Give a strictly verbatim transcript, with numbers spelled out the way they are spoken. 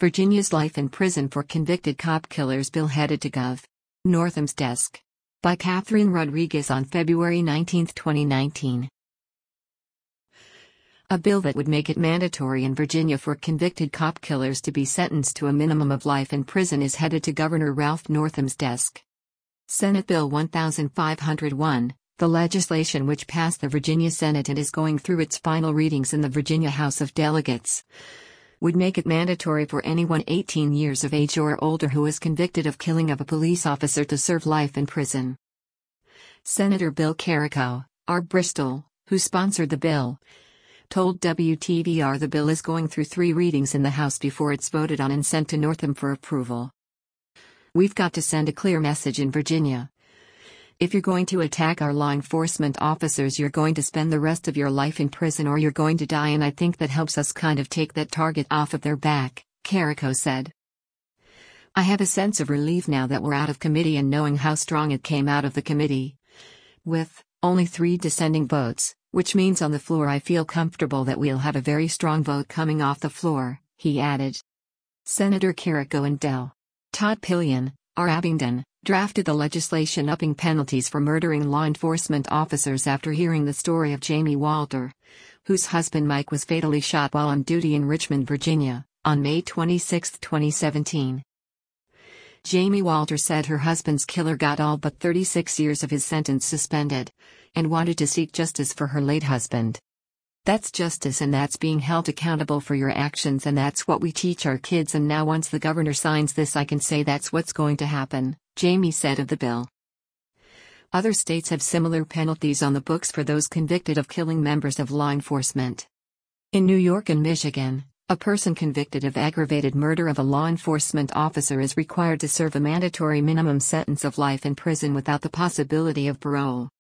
Virginia's Life in Prison for Convicted Cop Killers bill headed to Gov. Northam's desk. By Catherine Rodriguez on February nineteenth, twenty nineteen. A bill that would make it mandatory in Virginia for convicted cop killers to be sentenced to a minimum of life in prison is headed to Governor Ralph Northam's desk. Senate Bill fifteen oh one, the legislation which passed the Virginia Senate and is going through its final readings in the Virginia House of Delegates, would make it mandatory for anyone eighteen years of age or older who is convicted of killing of a police officer to serve life in prison. Senator Bill Carrico, R. Bristol, who sponsored the bill, told W T V R the bill is going through three readings in the House before it's voted on and sent to Northam for approval. We've got to send a clear message in Virginia. If you're going to attack our law enforcement officers, you're going to spend the rest of your life in prison or you're going to die, and I think that helps us kind of take that target off of their back, Carrico said. I have a sense of relief now that we're out of committee and knowing how strong it came out of the committee. With only three dissenting votes, which means on the floor I feel comfortable that we'll have a very strong vote coming off the floor, he added. Senator Carrico and Del. Todd Pillion, R. Abingdon, drafted the legislation upping penalties for murdering law enforcement officers after hearing the story of Jamie Walter, whose husband Mike was fatally shot while on duty in Richmond, Virginia, on May twenty-sixth, twenty seventeen. Jamie Walter said her husband's killer got all but thirty-six years of his sentence suspended, and wanted to seek justice for her late husband. That's justice, and that's being held accountable for your actions, and that's what we teach our kids, and now once the governor signs this I can say that's what's going to happen, Jamie said of the bill. Other states have similar penalties on the books for those convicted of killing members of law enforcement. In New York and Michigan, a person convicted of aggravated murder of a law enforcement officer is required to serve a mandatory minimum sentence of life in prison without the possibility of parole.